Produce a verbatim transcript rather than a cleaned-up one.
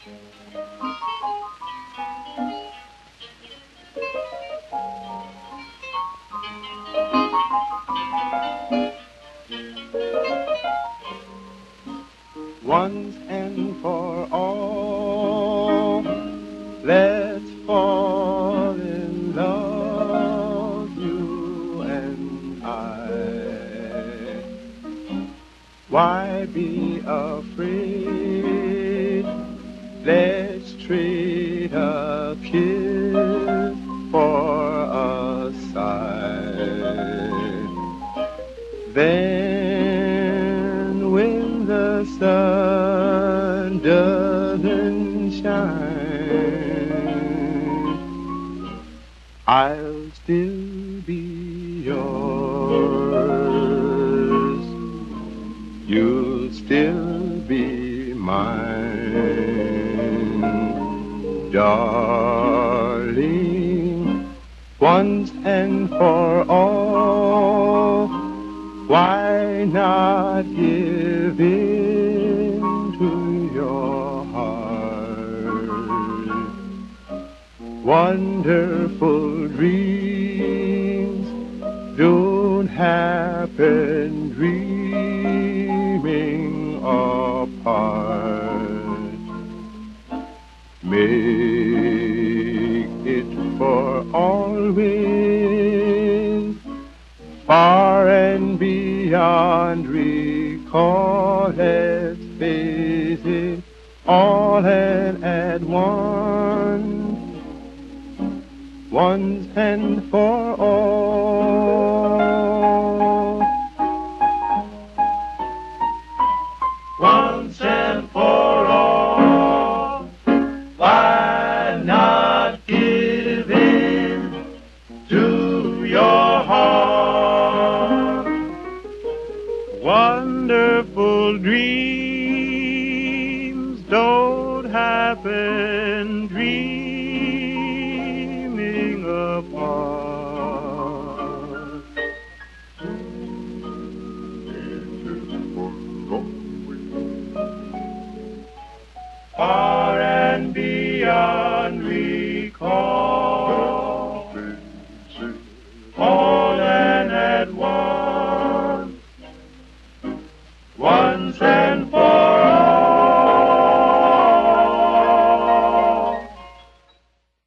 Once and for all, let's fall in love, you and I. Why be afraid? Let's trade a kiss for a sigh. Then when the sun doesn't shine, I'll still be yours. You'll still be mine, darling. Once and for all, why not give in to your heart? Wonderful dreams don't happen dreaming apart. Make it for always, far and beyond recall. Let's face it, all and at once, once and for all. Once and for all, why not give in to your heart? Wonderful dreams don't happen dreams